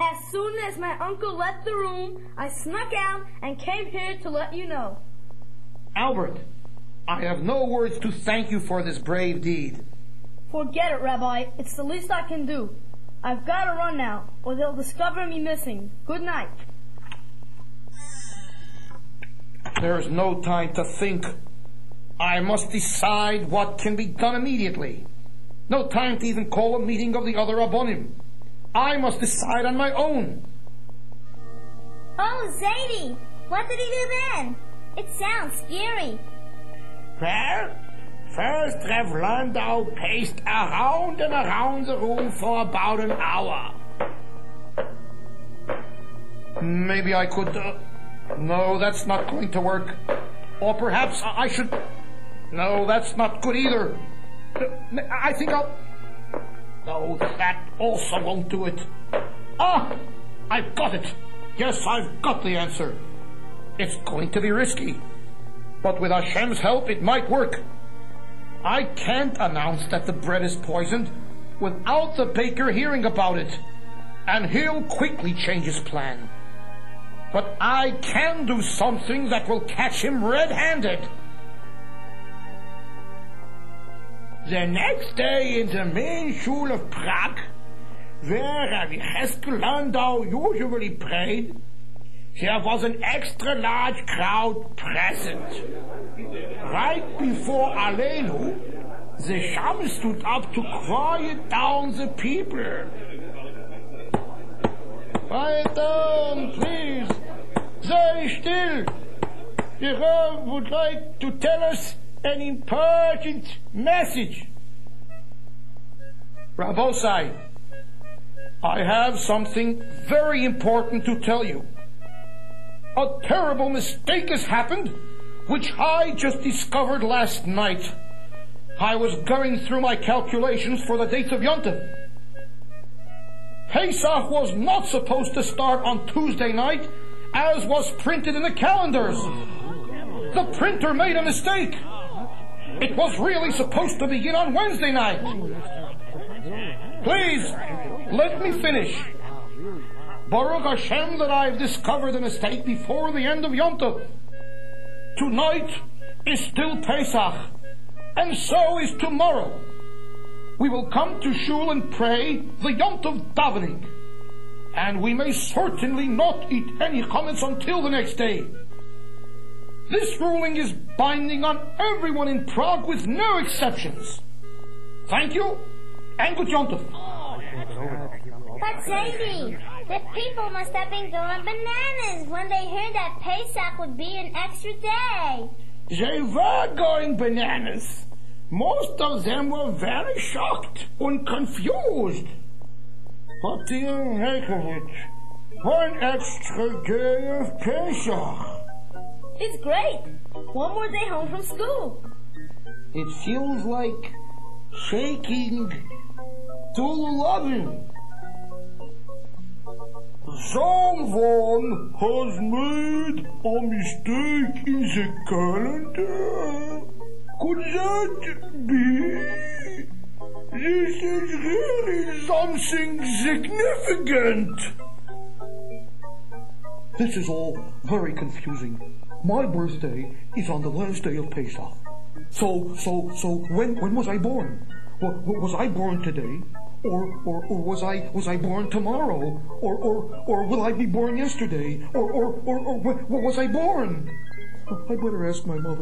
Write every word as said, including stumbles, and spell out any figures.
As soon as my uncle left the room, I snuck out and came here to let you know. Albert, I have no words to thank you for this brave deed. Forget it, Rabbi. It's the least I can do. I've got to run now, or they'll discover me missing. Good night. There is no time to think. I must decide what can be done immediately. No time to even call a meeting of the other Rabbonim. I must decide on my own. Oh, Zadie, what did he do then? It sounds scary. Well, first Rev Landau paced around and around the room for about an hour. Maybe I could... Uh, no, that's not going to work. Or perhaps I should... No, that's not good either. Uh, I think I'll... No, that also won't do it. Ah! I've got it. Yes, I've got the answer. It's going to be risky. But with Hashem's help, it might work. I can't announce that the bread is poisoned without the baker hearing about it, and he'll quickly change his plan. But I can do something that will catch him red-handed. The next day in the main shul of Prague, where Rabbi Heskel Landau usually prayed, there was an extra large crowd present. Right before Aleinu, the Sham stood up to quiet down the people. Quiet down, please. Stay still. The Rav would like to tell us an important message. Rabbosai, I have something very important to tell you. A terrible mistake has happened, which I just discovered last night. I was going through my calculations for the dates of Yom Tov. Pesach was not supposed to start on Tuesday night, as was printed in the calendars. The printer made a mistake. It was really supposed to begin on Wednesday night. Please, let me finish. Baruch Hashem that I've discovered the mistake before the end of Yom Tov. Tonight is still Pesach, and so is tomorrow. We will come to shul and pray the Yom Tov davening, and we may certainly not eat any chametz until the next day. This ruling is binding on everyone in Prague with no exceptions. Thank you, and good Yom Tov. But Zadie, the people must have been going bananas when they heard that Pesach would be an extra day. They were going bananas. Most of them were very shocked and confused. What do you make of it? One extra day of Pesach. It's great. One more day home from school. It feels like shaking to eleven. Someone has made a mistake in the calendar. Could that be? This is really something significant. This is all very confusing. My birthday is on the last day of Pesach. So, so, so, when, when was I born? W- was I born today? Or, or, or was I, was I born tomorrow? Or, or, or will I be born yesterday? Or, or, or, or, or was I born? I better ask my mother.